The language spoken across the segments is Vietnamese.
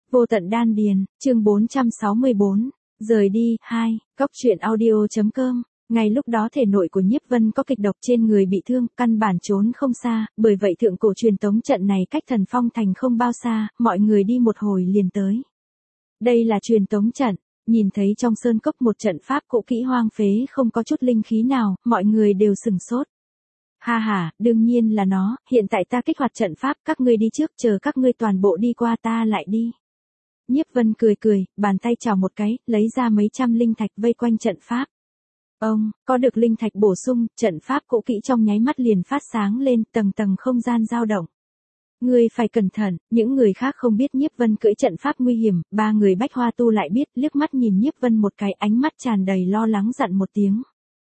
Vô tận đan điền, chương 464, rời đi, 2, Cóc truyện audio.com. Ngay lúc đó thể nội của Nhiếp Vân có kịch độc trên người bị thương, căn bản trốn không xa, bởi vậy thượng cổ truyền tống trận này cách Thần Phong thành không bao xa, mọi người đi một hồi liền tới. Đây là truyền tống trận, nhìn thấy trong sơn cốc một trận pháp cũ kỹ hoang phế không có chút linh khí nào, mọi người đều sửng sốt. Ha ha, đương nhiên là nó, hiện tại ta kích hoạt trận pháp, các ngươi đi trước, chờ các ngươi toàn bộ đi qua ta lại đi. Nhiếp Vân cười cười, bàn tay chào một cái, lấy ra mấy trăm linh thạch vây quanh trận pháp. Ông, có được linh thạch bổ sung, trận pháp cũ kỹ trong nháy mắt liền phát sáng lên, tầng tầng không gian dao động. Ngươi phải cẩn thận, những người khác không biết Nhiếp Vân cưỡi trận pháp nguy hiểm, ba người Bách Hoa Tu lại biết, liếc mắt nhìn Nhiếp Vân một cái, ánh mắt tràn đầy lo lắng dặn một tiếng.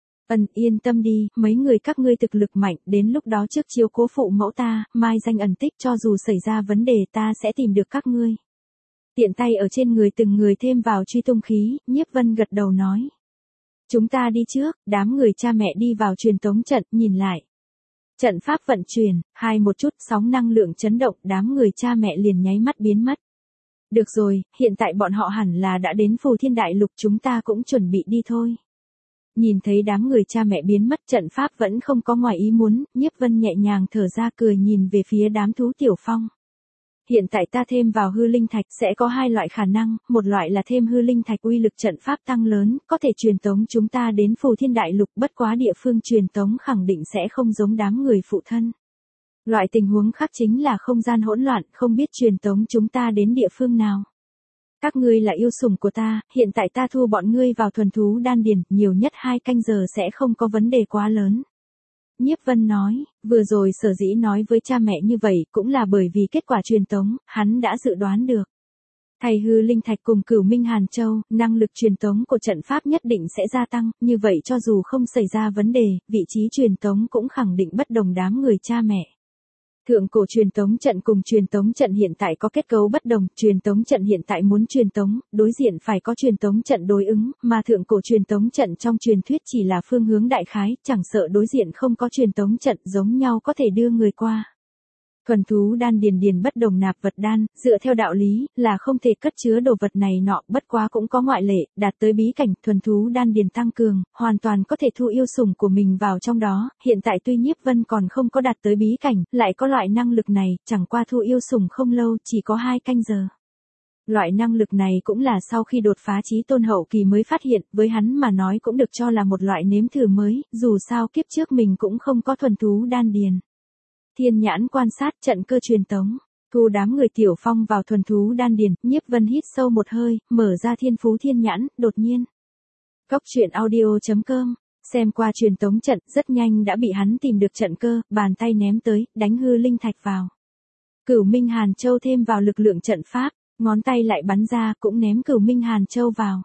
Yên tâm đi, mấy người các ngươi thực lực mạnh, đến lúc đó trước chiếu cố phụ mẫu ta, mai danh ẩn tích, cho dù xảy ra vấn đề ta sẽ tìm được các ngươi. Tiện tay ở trên người từng người thêm vào truy tung khí, Nhiếp Vân gật đầu nói. Chúng ta đi trước, đám người cha mẹ đi vào truyền tống trận, nhìn lại. Trận pháp vận chuyển, một chút sóng năng lượng chấn động, đám người cha mẹ liền nháy mắt biến mất. Được rồi, hiện tại bọn họ hẳn là đã đến Phù Thiên Đại Lục, chúng ta cũng chuẩn bị đi thôi. Nhìn thấy đám người cha mẹ biến mất, trận pháp vẫn không có ngoài ý muốn, Nhiếp Vân nhẹ nhàng thở ra cười nhìn về phía đám thú tiểu phong. Hiện tại ta thêm vào hư linh thạch sẽ có hai loại khả năng, một loại là thêm hư linh thạch uy lực trận pháp tăng lớn, có thể truyền tống chúng ta đến Phù Thiên Đại Lục, bất quá địa phương truyền tống khẳng định sẽ không giống đám người phụ thân. Loại tình huống khác chính là không gian hỗn loạn, không biết truyền tống chúng ta đến địa phương nào. Các ngươi là yêu sủng của ta, hiện tại ta thu bọn ngươi vào thuần thú đan điền, nhiều nhất 2 canh giờ sẽ không có vấn đề quá lớn. Nhiếp Vân nói, vừa rồi sở dĩ nói với cha mẹ như vậy cũng là bởi vì kết quả truyền tống, hắn đã dự đoán được. Thay hư linh thạch cùng Cửu Minh Hàn Châu, năng lực truyền tống của trận pháp nhất định sẽ gia tăng, như vậy cho dù không xảy ra vấn đề, vị trí truyền tống cũng khẳng định bất đồng đám người cha mẹ. Thượng cổ truyền tống trận cùng truyền tống trận hiện tại có kết cấu bất đồng, truyền tống trận hiện tại muốn truyền tống, đối diện phải có truyền tống trận đối ứng, mà thượng cổ truyền tống trận trong truyền thuyết chỉ là phương hướng đại khái, chẳng sợ đối diện không có truyền tống trận giống nhau có thể đưa người qua. Thuần thú đan điền bất đồng nạp vật đan, dựa theo đạo lý, là không thể cất chứa đồ vật này nọ, bất quá cũng có ngoại lệ, đạt tới bí cảnh, thuần thú đan điền tăng cường, hoàn toàn có thể thu yêu sủng của mình vào trong đó, hiện tại tuy Nhiếp Vân còn không có đạt tới bí cảnh, lại có loại năng lực này, chẳng qua thu yêu sủng không lâu, chỉ có 2 canh giờ. Loại năng lực này cũng là sau khi đột phá chí tôn hậu kỳ mới phát hiện, với hắn mà nói cũng được cho là một loại nếm thử mới, dù sao kiếp trước mình cũng không có thuần thú đan điền. Thiên nhãn quan sát trận cơ truyền tống, thu đám người tiểu phong vào thuần thú đan điền, Nhiếp Vân hít sâu một hơi, mở ra thiên phú thiên nhãn, đột nhiên. Cóc truyện audio.com, xem qua truyền tống trận, rất nhanh đã bị hắn tìm được trận cơ, bàn tay ném tới, đánh hư linh thạch vào. Cửu Minh Hàn Châu thêm vào lực lượng trận pháp, ngón tay lại bắn ra, cũng ném Cửu Minh Hàn Châu vào.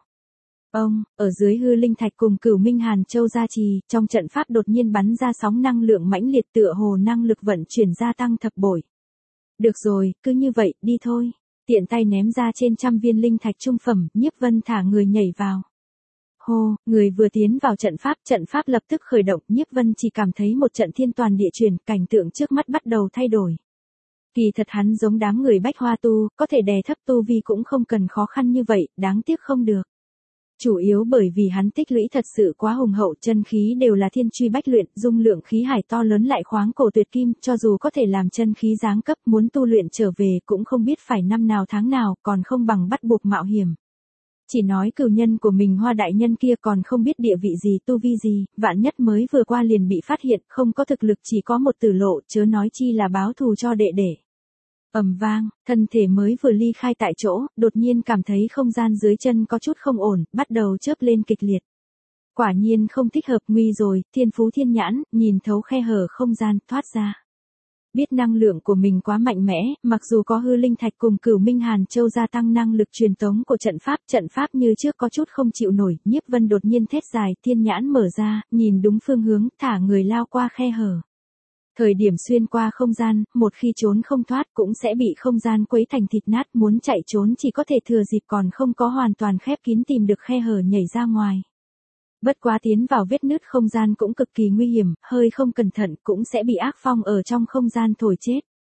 Ở dưới hư linh thạch cùng Cửu Minh Hàn Châu gia trì, trong trận pháp đột nhiên bắn ra sóng năng lượng mãnh liệt tựa hồ năng lực vận chuyển gia tăng thập bội. Được rồi, cứ như vậy, đi thôi. Tiện tay ném ra trên trăm viên linh thạch trung phẩm, Nhiếp Vân thả người nhảy vào. Hô, người vừa tiến vào trận pháp lập tức khởi động, Nhiếp Vân chỉ cảm thấy một trận thiên toàn địa chuyển, cảnh tượng trước mắt bắt đầu thay đổi. Kỳ thật hắn giống đám người Bách Hoa Tu, có thể đè thấp tu vi cũng không cần khó khăn như vậy, đáng tiếc không được. Chủ yếu bởi vì hắn tích lũy thật sự quá hùng hậu, chân khí đều là thiên truy bách luyện, dung lượng khí hải to lớn lại khoáng cổ tuyệt kim, cho dù có thể làm chân khí giáng cấp, muốn tu luyện trở về cũng không biết phải năm nào tháng nào, còn không bằng bắt buộc mạo hiểm. Chỉ nói cửu nhân của mình Hoa đại nhân kia còn không biết địa vị gì, tu vi gì, vạn nhất mới vừa qua liền bị phát hiện, không có thực lực chỉ có một tử lộ, chớ nói chi là báo thù cho đệ đệ. Ầm vang, thân thể mới vừa ly khai tại chỗ, đột nhiên cảm thấy không gian dưới chân có chút không ổn, bắt đầu chớp lên kịch liệt. Quả nhiên không thích hợp, nguy rồi, thiên phú thiên nhãn, nhìn thấu khe hở không gian, thoát ra. Biết năng lượng của mình quá mạnh mẽ, mặc dù có hư linh thạch cùng Cửu Minh Hàn Châu gia tăng năng lực truyền tống của trận pháp như trước có chút không chịu nổi, Nhiếp Vân đột nhiên thét dài, thiên nhãn mở ra, nhìn đúng phương hướng, thả người lao qua khe hở. Thời điểm xuyên qua không gian, một khi trốn không thoát cũng sẽ bị không gian quấy thành thịt nát, muốn chạy trốn chỉ có thể thừa dịp còn không có hoàn toàn khép kín tìm được khe hở nhảy ra ngoài. Bất quá tiến vào vết nứt không gian cũng cực kỳ nguy hiểm, hơi không cẩn thận cũng sẽ bị ác phong ở trong không gian thổi chết.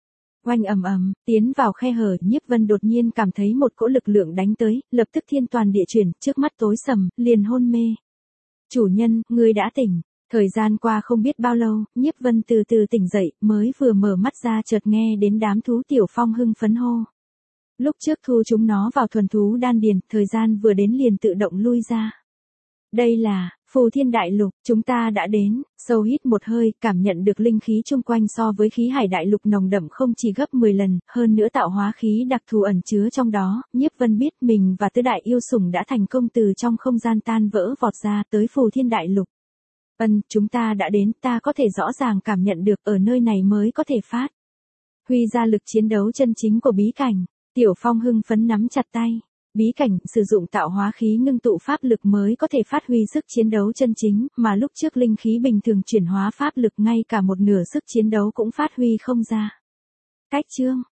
Oanh ầm ầm, tiến vào khe hở, Nhiếp Vân đột nhiên cảm thấy một cỗ lực lượng đánh tới, lập tức thiên toàn địa chuyển, trước mắt tối sầm, liền hôn mê. Chủ nhân, ngươi đã tỉnh. Thời gian qua không biết bao lâu, Nhiếp Vân từ từ tỉnh dậy, mới vừa mở mắt ra chợt nghe đến đám thú Tiểu Phong hưng phấn hô. Lúc trước thu chúng nó vào thuần thú đan điền, thời gian vừa đến liền tự động lui ra. Đây là Phù Thiên Đại Lục, chúng ta đã đến. Sâu hít một hơi, cảm nhận được linh khí chung quanh so với khí hải đại lục nồng đậm không chỉ gấp 10 lần, hơn nữa tạo hóa khí đặc thù ẩn chứa trong đó, Nhiếp Vân biết mình và tứ đại yêu sủng đã thành công từ trong không gian tan vỡ vọt ra tới Phù Thiên Đại Lục. Chúng ta đã đến, ta có thể rõ ràng cảm nhận được ở nơi này mới có thể phát huy ra lực chiến đấu chân chính của bí cảnh. Tiểu Phong hưng phấn nắm chặt tay. Bí cảnh sử dụng tạo hóa khí ngưng tụ pháp lực mới có thể phát huy sức chiến đấu chân chính, mà lúc trước linh khí bình thường chuyển hóa pháp lực ngay cả một nửa sức chiến đấu cũng phát huy không ra. Cách chương